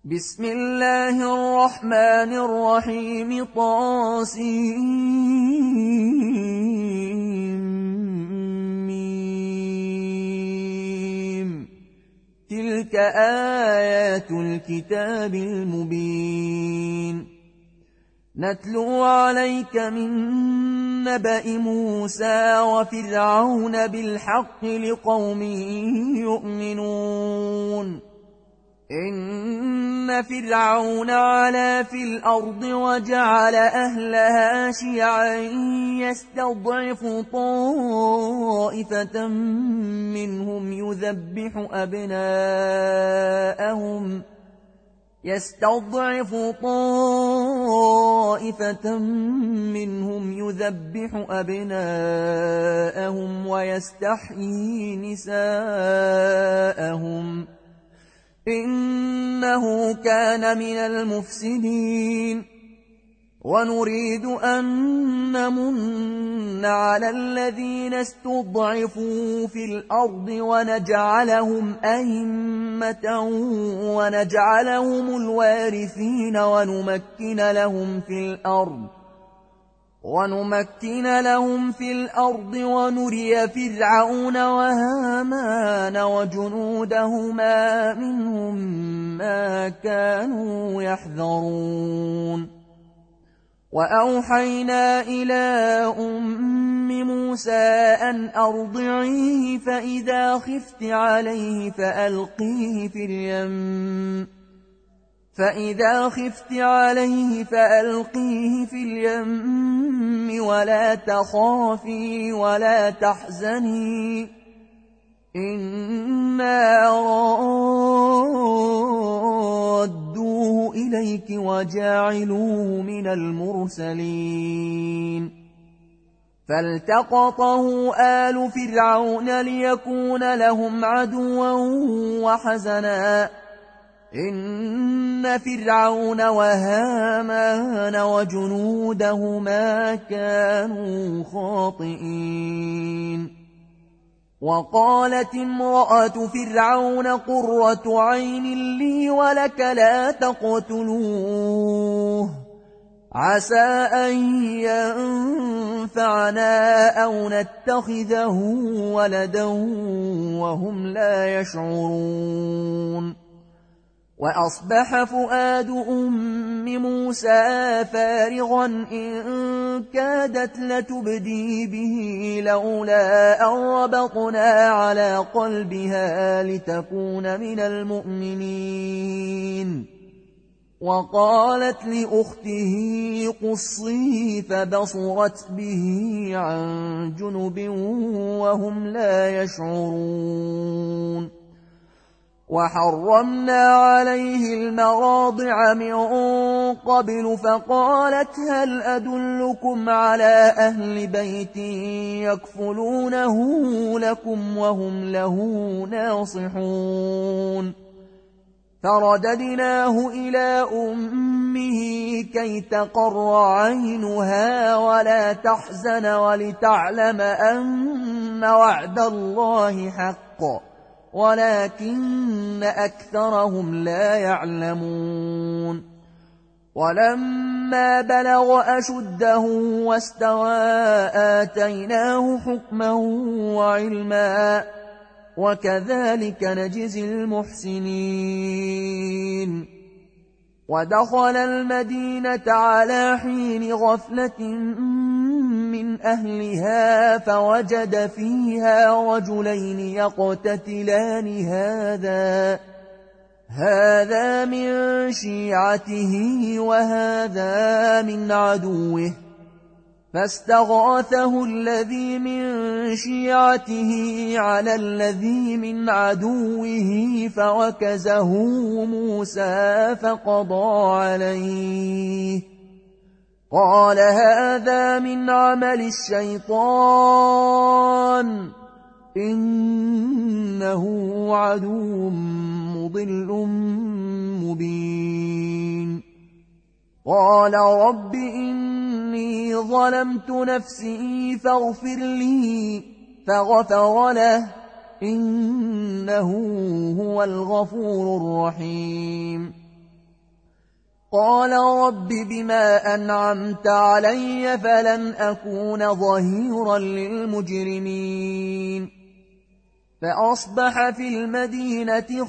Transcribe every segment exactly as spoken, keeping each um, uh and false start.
بسم الله الرحمن الرحيم طاسيم تلك آيات الكتاب المبين نتلو عليك من نبأ موسى وفرعون بالحق لقوم يؤمنون إن فرعون علا في الأرض وجعل أهلها شيعا يستضعف طائفة منهم يذبح أبناءهم يستضعف طائفة منهم يذبح أبناءهم ويستحيي نساءهم إنه كان من المفسدين ونريد أن نمن على الذين استضعفوا في الأرض ونجعلهم أئمة ونجعلهم الوارثين ونمكن لهم في الأرض ونمكن لهم في الأرض ونري فرعون وهامان وجنودهما منهم ما كانوا يحذرون وأوحينا إلى أم موسى أن أرضعيه فإذا خفت عليه فألقيه في اليم فإذا خفت عليه فألقيه في اليم ولا تخافي ولا تحزني إنا رادوه إليك وجاعلوه من المرسلين فالتقطه آل فرعون ليكون لهم عدوا وحزنا إن فرعون وهامان وجنودهما كانوا خاطئين وقالت امرأة فرعون قرة عين لي ولك لا تقتلوه عسى أن ينفعنا أو نتخذه ولدا وهم لا يشعرون وأصبح فؤاد أم موسى فارغا إن كادت لتبدي به لولا أن ربطنا على قلبها لتكون من المؤمنين وقالت لأخته قصيه فبصرت به عن جنب وهم لا يشعرون وحرمنا عليه المراضع من قبل فقالت هل أدلكم على أهل بيت يكفلونه لكم وهم له ناصحون فرددناه إلى أمه كي تقر عينها ولا تحزن ولتعلم أن وعد الله حق ولكن أكثرهم لا يعلمون ولما بلغ أشده واستوى آتيناه حكما وعلما وكذلك نجزي المحسنين ودخل المدينة على حين غفلة من أهلها فوجد فيها رجلين يقتتلان هذا هذا من شيعته وهذا من عدوه فاستغاثه الذي من شيعته على الذي من عدوه فوكزه موسى فقضى عليه قال هذا من عمل الشيطان إنه عدو مضل مبين قال رب إني ظلمت نفسي فاغفر لي فغفر له إنه هو الغفور الرحيم قال رب بما أنعمت علي فلن أكون ظهيرا للمجرمين فأصبح في المدينة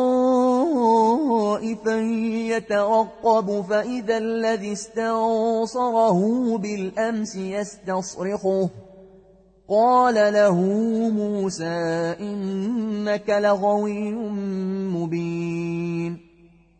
خائفا يترقب فإذا الذي استنصره بالأمس يستصرخه قال له موسى إنك لغوي مبين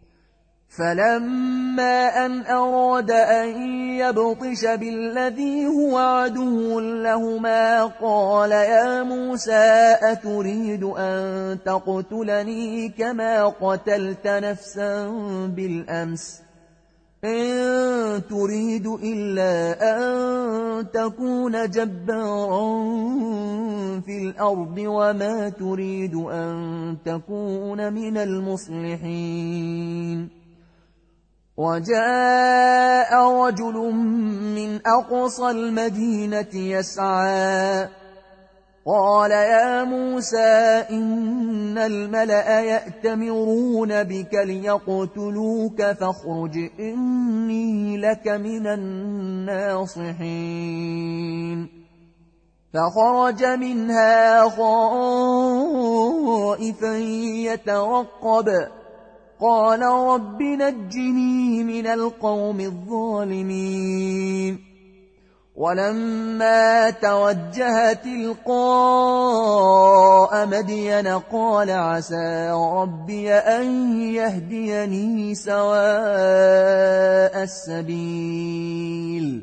فلما أن أراد أن يبطش بالذي هو عدو لهما قال يا موسى أتريد أن تقتلني كما قتلت نفسا بالأمس إن تريد إلا أن تكون جبارا في الأرض وما تريد أن تكون من المصلحين وجاء رجل من أقصى المدينة يسعى قال يا موسى إن الملأ يأتمرون بك ليقتلوك فاخرج إني لك من الناصحين فخرج منها خائفا يترقب قال رب نجني من القوم الظالمين ولما توجه تلقاء مدين قال عسى ربي أن يهديني سواء السبيل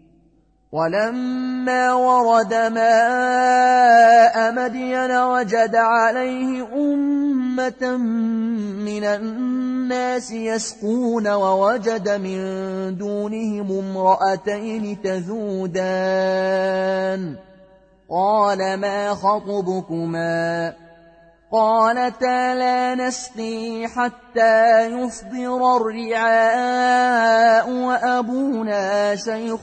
ولما ورد ماء مدين وجد عليه أمة من الناس يسقون ووجد من دونهم امرأتين تذودان قال ما خطبكما قالتا لا نسقي حتى يصدر الرعاء وأبونا شيخ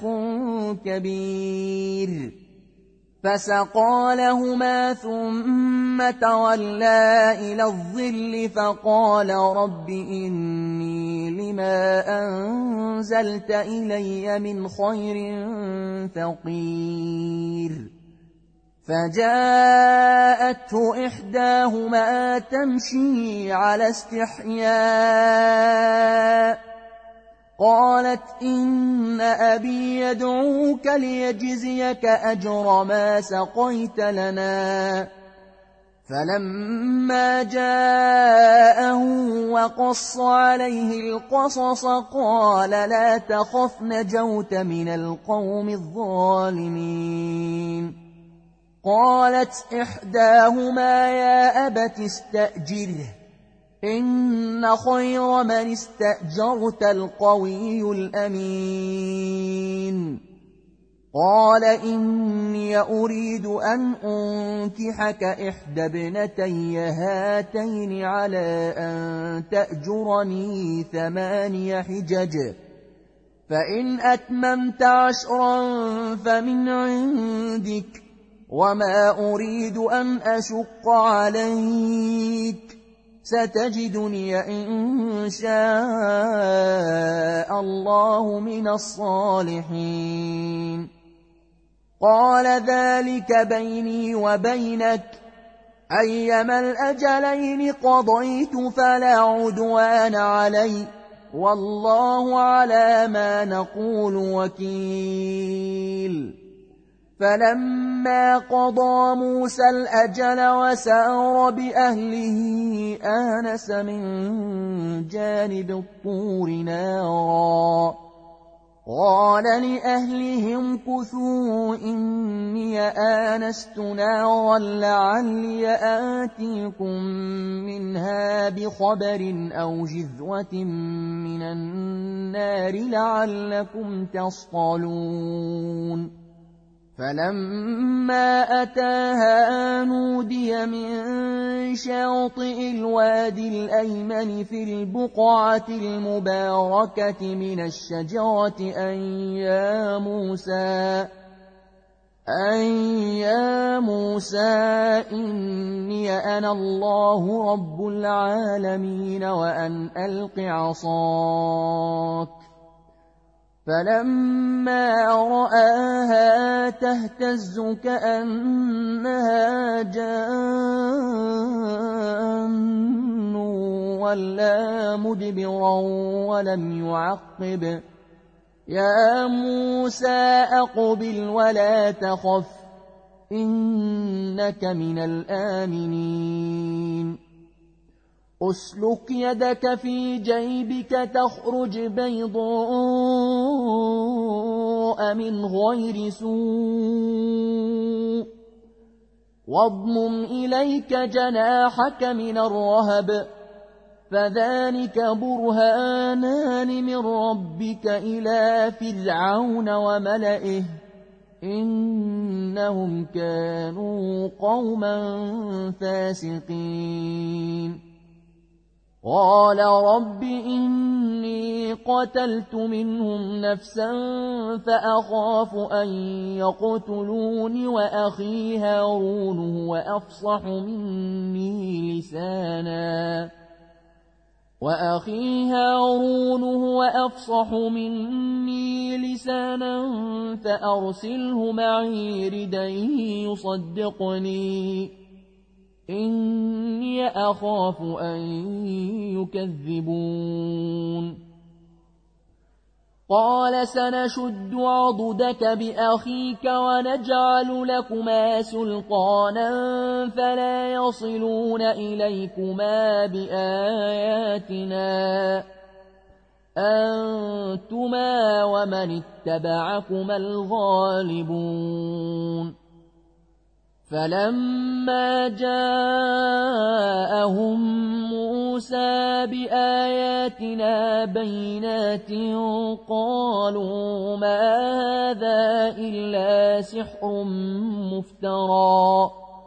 كبير فسقى لهما ثم تولى إلى الظل فقال رب إني لما أنزلت إلي من خير فقير فجاءته إحداهما تمشي على استحياء قالت إن أبي يدعوك ليجزيك أجر ما سقيت لنا فلما جاءه وقص عليه القصص قال لا تخف نجوت من القوم الظالمين قالت إحداهما يا أبت استأجره إن خير من استأجرت القوي الأمين قال إني أريد أن أنكحك إحدى ابنتي هاتين على أن تأجرني ثماني حجج فإن أتممت عشرا فمن عندك وما أريد أن أشق عليك ستجدني إن شاء الله من الصالحين قال ذلك بيني وبينك أيما الأجلين قضيت فلا عدوان علي والله على ما نقول وكيل فلما قضى موسى الأجل وسار بأهله آنس من جانب الطور نارا قال لأهلهم كثوا إني آنست نارا لعلي آتيكم منها بخبر أو جذوة من النار لعلكم تصطلون فلما أتاها نودي من شاطئ الوادي الأيمن في البقعة المباركة من الشجرة أن يا موسى أن يا موسى إني أنا الله رب العالمين وأن ألق عصاك. فلما رآها تهتز كأنها جان ولا مدبرا ولم يعقب. يا موسى أقبل ولا تخف إنك من الآمنين. أسلك يدك في جيبك تخرج بيضاء من غير سوء واضمم إليك جناحك من الرهب فذلك برهانان من ربك إلى فرعون وملئه إنهم كانوا قوما فاسقين. قال رب إني قتلت منهم نفسا فأخاف أن يقتلون وأخي هارون وأفصح مني لسانا وأخي هارون هو أفصح مني لسانا فأرسله معي ردا يصدقني إني أخاف أن يكذبون. قال سنشد عضدك بأخيك ونجعل لكما سلطانا فلا يصلون إليكما بآياتنا أنتما ومن اتبعكما الغالبون. فلما جاءهم موسى بآياتنا بينات قالوا ما هذا إلا سحر مفترى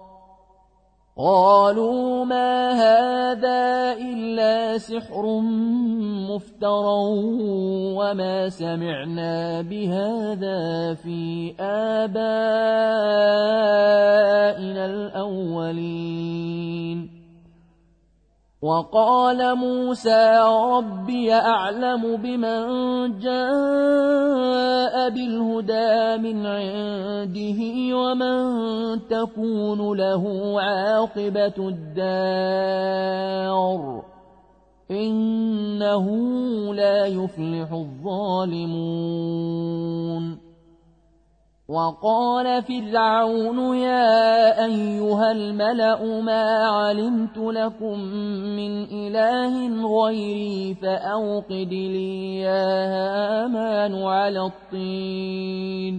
قالوا ما هذا إلا سحر مفترى وما سمعنا بهذا في آبائنا الأولين. وقال موسى ربي أعلم بمن جاء بالهدى من عنده ومن تكون له عاقبة الدار إنه لا يفلح الظالمون. وقال فرعون يا أيها الملأ ما علمت لكم من إله غيري فأوقد لي يا هامان على الطين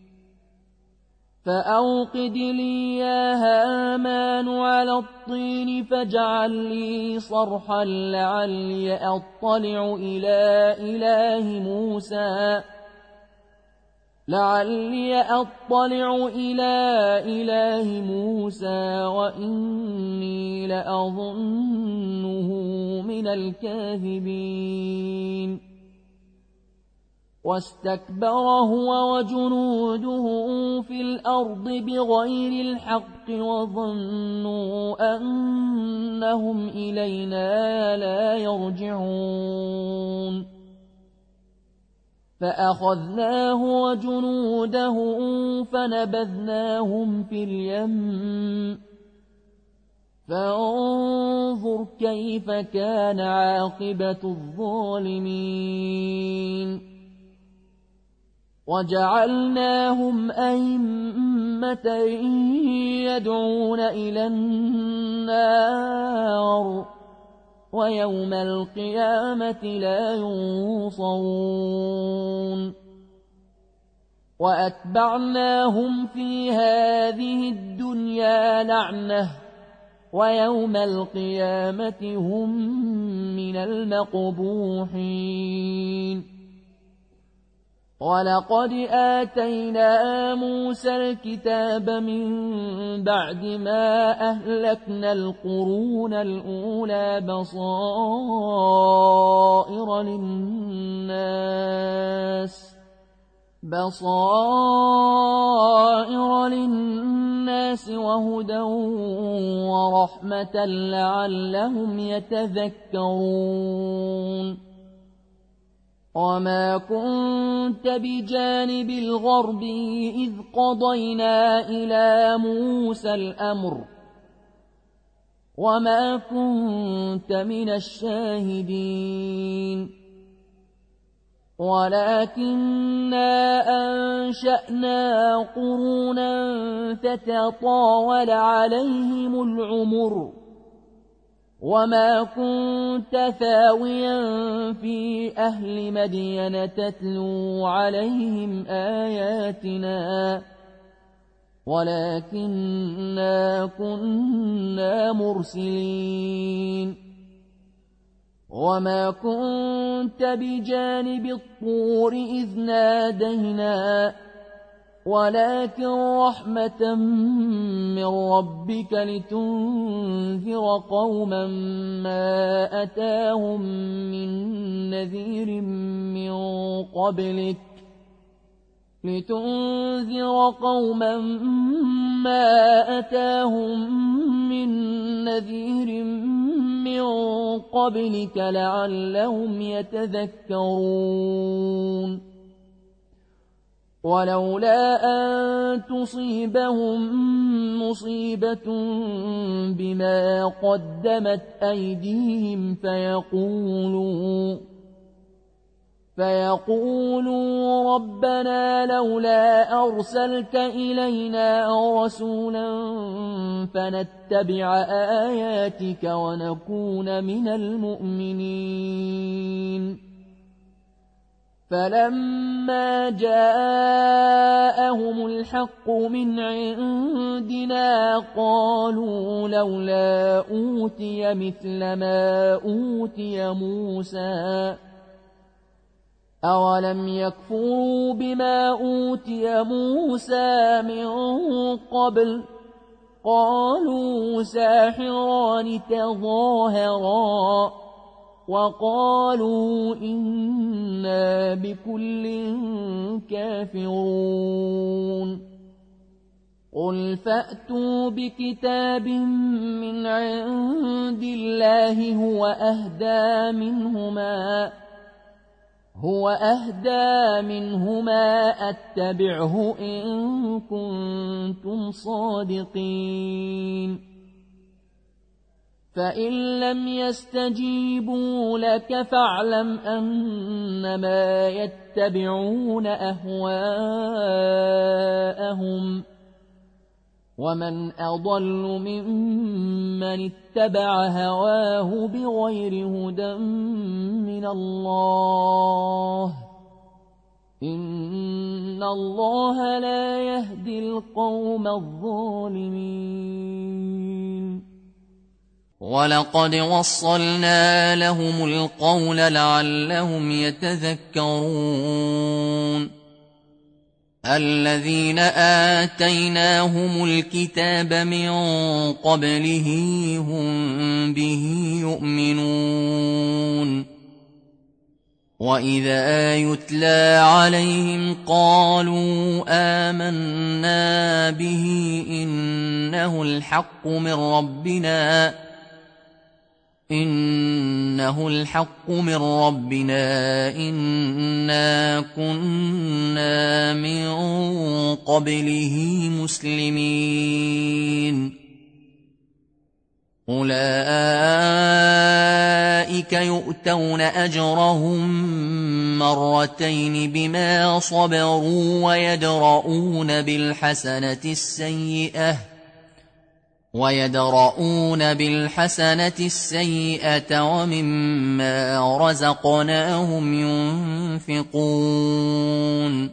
فأوقد لي يا هامان على الطين فاجعل لي صرحا لعلي أطلع إلى إله موسى لعلي أطلع إلى إله موسى وإني لأظنه من الكاذبين. واستكبر هو وجنوده في الأرض بغير الحق وظنوا أنهم إلينا لا يرجعون. فأخذناه وجنوده فنبذناهم في اليم فانظر كيف كان عاقبة الظالمين. وجعلناهم أئمة يدعون إلى النار ويوم القيامة لا ينصرون. وأتبعناهم في هذه الدنيا لعنة ويوم القيامة هم من المقبوحين. ولقد آتينا موسى الكتاب من بعد ما أهلكنا القرون الأولى بصائر للناس بصائر وذكرى للناس وهدى ورحمة لعلهم يتذكرون وما كنت بجانب الغرب إذ قضينا إلى موسى الأمر وما كنت من الشاهدين ولكننا أنشأنا قرونا فتطاول عليهم العمر وما كنت ثاويا في أهل مدين تتلو عليهم آياتنا ولكننا كنا مرسلين وما كنت بجانب الطور إذ نادينا ولكن رحمة من ربك لتنذر قوما ما أتاهم من نذير من قبلك لتنذر قوما ما أتاهم من نذير من قبلك لعلهم يتذكرون ولولا أن تصيبهم مصيبة بما قدمت أيديهم فيقولوا فيقولوا ربنا لولا أرسلت إلينا رسولا فنتبع آياتك ونكون من المؤمنين فلما جاءهم الحق من عندنا قالوا لولا أوتي مثل ما أوتي موسى أولم يكفروا بما أوتي موسى من قبل قالوا ساحران تظاهرا وقالوا إنا بكل كافرون قل فأتوا بكتاب من عند الله هو أهدى منهما هو أهدى منهما أتبعه إن كنتم صادقين فإن لم يستجيبوا لك فاعلم أنما يتبعون أهواءهم ومن أضل ممن اتبع هواه بغير هدى من الله إن الله لا يهدي القوم الظالمين ولقد وصلنا لهم القول لعلهم يتذكرون الذين آتيناهم الكتاب من قبله هم به يؤمنون وإذا يتلى عليهم قالوا آمنا به إنه الحق من ربنا إنه الحق من ربنا إنا كنا من قبله مسلمين أولئك يؤتون أجرهم مرتين بما صبروا ويدرؤون بالحسنة السيئة ويدرؤون بالحسنة السيئة ومما رزقناهم ينفقون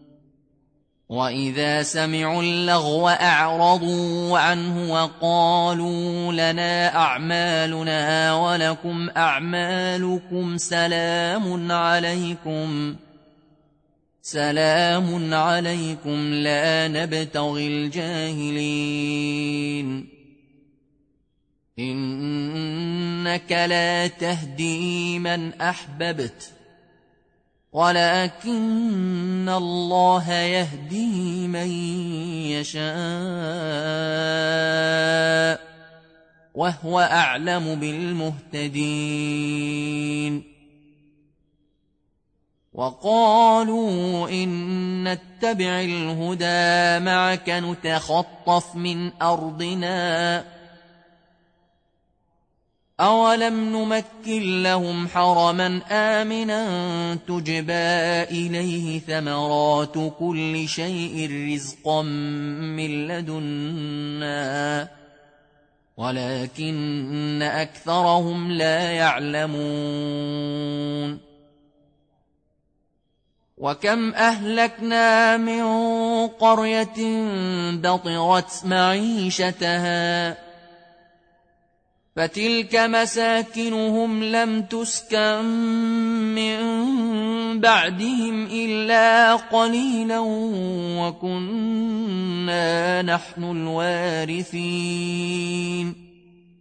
وإذا سمعوا اللغو أعرضوا عنه وقالوا لنا أعمالنا ولكم أعمالكم سلام عليكم سلام عليكم لا نبتغي الجاهلين إنك لا تهدي من أحببت ولكن الله يهدي من يشاء وهو أعلم بالمهتدين. وقالوا إن نتبع الهدى معك نتخطف من أرضنا أولم نمكن لهم حرما آمنا تجبى إليه ثمرات كل شيء رزقا من لدنا ولكن أكثرهم لا يعلمون. وكم أهلكنا من قرية بطرت معيشتها فتلك مساكنهم لم تسكن من بعدهم إلا قليلا وكنا نحن الوارثين.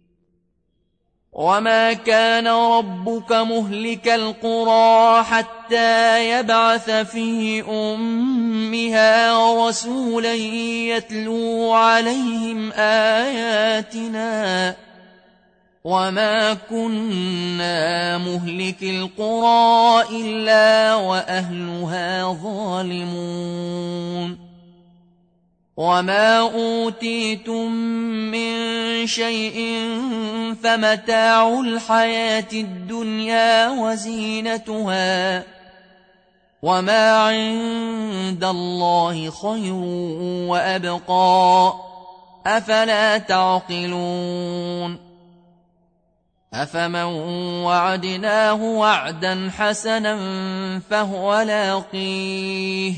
وما كان ربك مهلك القرى حتى يبعث في أمها رسولا يتلو عليهم آياتنا وما كنا مهلك القرى إلا وأهلها ظالمون. وما أوتيتم من شيء فمتاع الحياة الدنيا وزينتها وما عند الله خير وأبقى أفلا تعقلون. أفمن وعدناه وعدا حسنا فهو لاقيه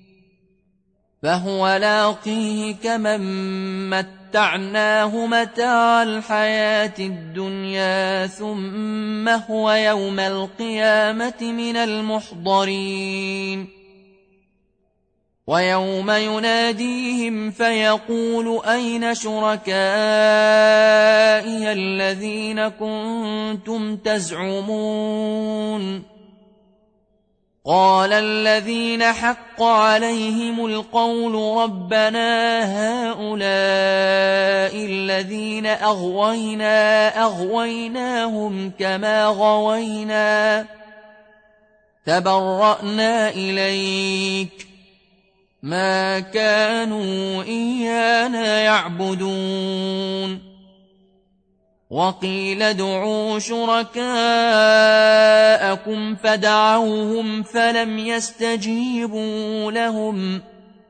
فهو لاقيه كمن متعناه متاع الحياة الدنيا ثم هو يوم القيامة من المحضرين. ويوم يناديهم فيقول أين شركائي الذين كنتم تزعمون قال الذين حق عليهم القول ربنا هؤلاء الذين أغوينا أغويناهم كما غوينا تبرأنا إليك ما كانوا إيانا يعبدون. وقيل ادعوا شركاءكم فدعوهم فلم يستجيبوا لهم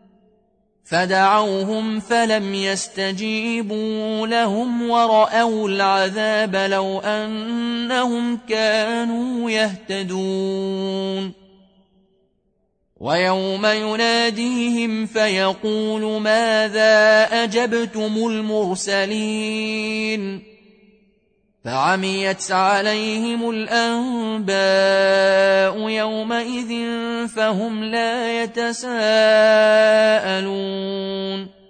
فدعوهم فلم يستجيبوا لهم ورأوا العذاب لو أنهم كانوا يهتدون. ويوم يناديهم فيقول ماذا أجبتم المرسلين فعميت عليهم الأنباء يومئذ فهم لا يتساءلون.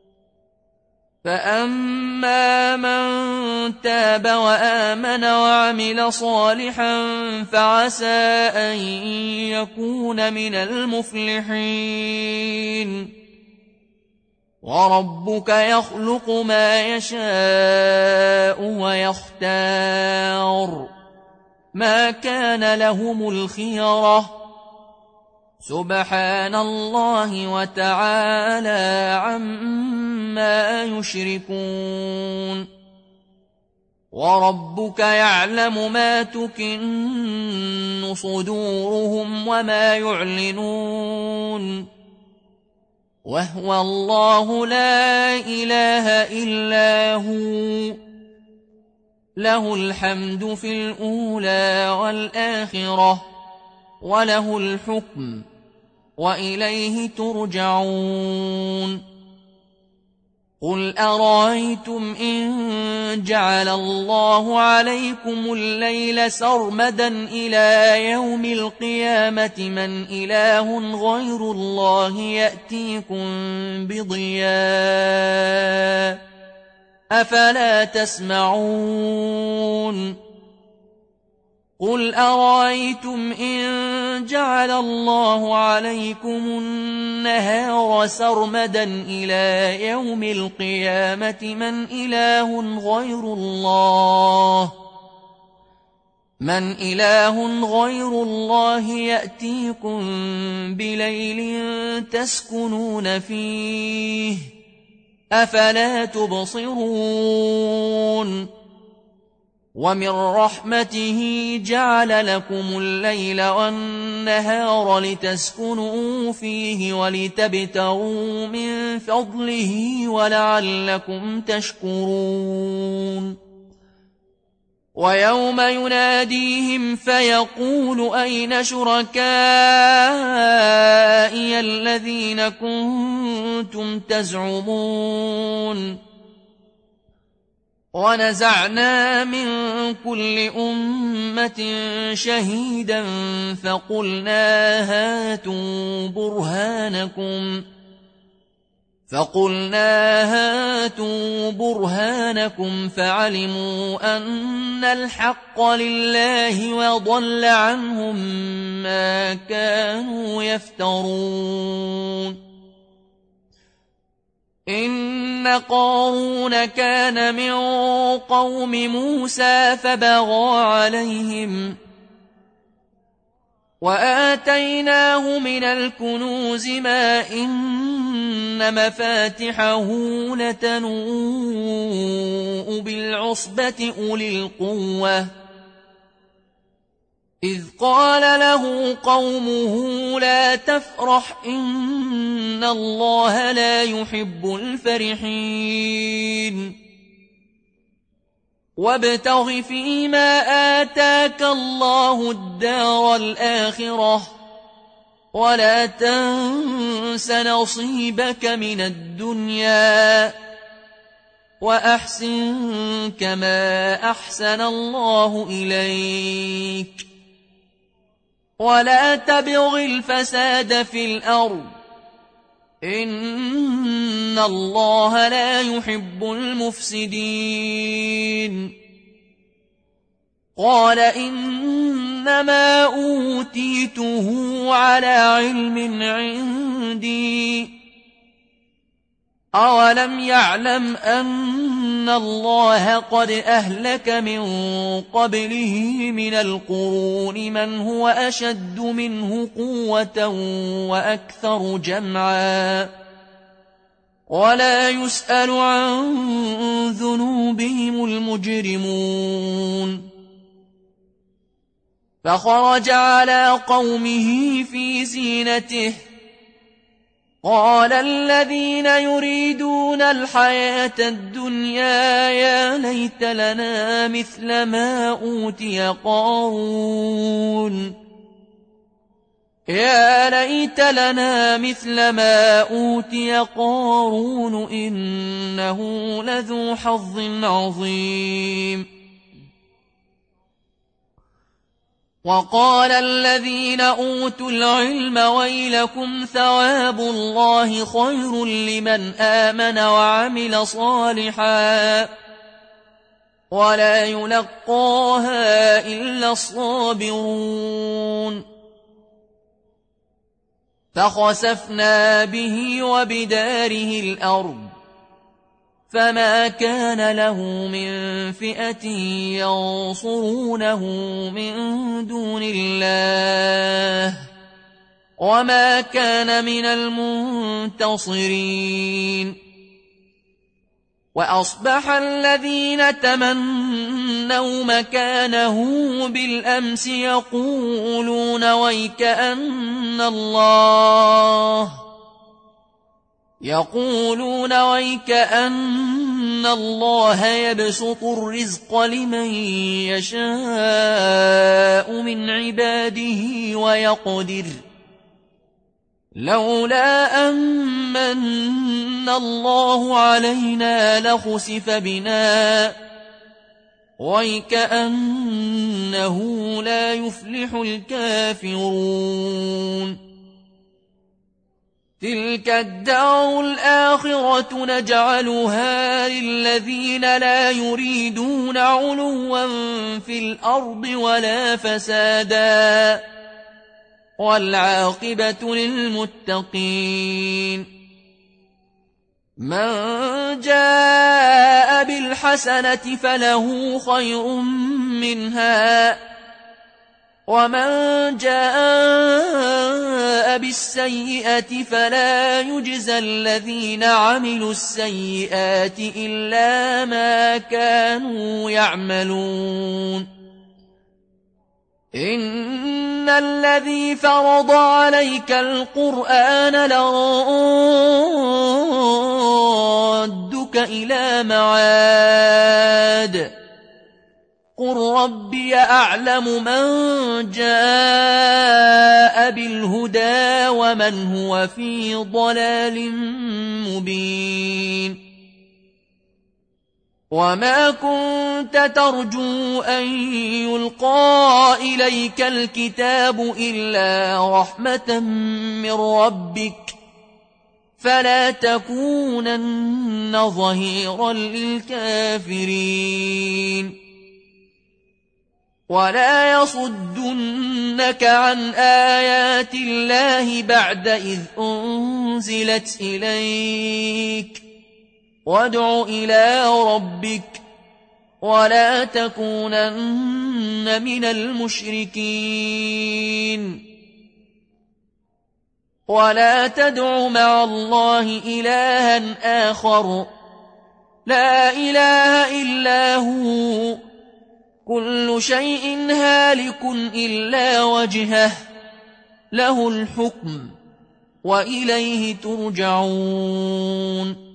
فأما من تاب وآمن وعمل صالحا فعسى أن يكون من المفلحين. وربك يخلق ما يشاء ويختار ما كان لهم الخيرة سبحان الله وتعالى عما يشركون. وربك يعلم ما تكن صدورهم وما يعلنون وهو الله لا إله إلا هو له الحمد في الأولى والآخرة وله الحكم وإليه ترجعون. قل أرأيتم إن جعل الله عليكم الليل سرمدا إلى يوم القيامة من إله غير الله يأتيكم بضياء أفلا تسمعون. قل أرأيتم إن جعل الله عليكم النهار سرمدا إلى يوم القيامة من إله غير الله من إله غير الله يأتيكم بليل تسكنون فيه أفلا تبصرون ومن رحمته جعل لكم الليل والنهار لتسكنوا فيه ولتبتغوا من فضله ولعلكم تشكرون ويوم يناديهم فيقول أين شركائي الذين كنتم تزعمون ونزعنا من كل أمة شهيدا فقلنا هاتوا برهانكم فقلنا هاتوا برهانكم فعلموا أن الحق لله وضل عنهم ما كانوا يفترون إن قارون كان من قوم موسى فبغى عليهم وآتيناه من الكنوز ما إن مفاتحه لتنوء بالعصبة أولي القوة إذ قال له قومه لا تفرح إن الله لا يحب الفرحين وابتغ فيما آتاك الله الدار الآخرة ولا تنس نصيبك من الدنيا وأحسن كما أحسن الله إليك ولا تبغ الفساد في الأرض إن الله لا يحب المفسدين قال إنما أوتيته على علم عندي أولم يعلم أن الله قد أهلك من قبله من القرون من هو أشد منه قوة وأكثر جمعا ولا يسأل عن ذنوبهم المجرمون فخرج على قومه في زينته قال الذين يريدون الحياة الدنيا يا ليت لنا مثل ما أوتي قارون يا ليت لنا مثل ما أوتي قارون إنه لذو حظ عظيم وقال الذين أوتوا العلم ويلكم ثواب الله خير لمن آمن وعمل صالحا ولا يلقاها إلا الصابرون فخسفنا به وبداره الأرض فما كان له من فئة ينصرونه من دون الله وما كان من المنتصرين وأصبح الذين تمنوا مكانه بالأمس يقولون ويكأن الله يقولون ويكأن الله يبسط الرزق لمن يشاء من عباده ويقدر لولا أمن الله علينا لخسف بنا ويكأنه لا يفلح الكافرون تلك الدار الآخرة نجعلها للذين لا يريدون علوا في الأرض ولا فسادا والعاقبة للمتقين. من جاء بالحسنة فله خير منها ومن جاء بالسيئة فلا يجزى الذين عملوا السيئات إلا ما كانوا يعملون. إن الذي فرض عليك القرآن لرادك إلى معاد قل ربي أعلم من جاء بالهدى ومن هو في ضلال مبين. وما كنت ترجو أن يلقى إليك الكتاب إلا رحمة من ربك فلا تكونن ظهيرا للكافرين. ولا يصدنك عن آيات الله بعد إذ أنزلت إليك وادع إلى ربك ولا تكونن من المشركين. ولا تدع مع الله إلها آخر لا إله إلا هو كل شيء هالك إلا وجهه له الحكم وإليه ترجعون.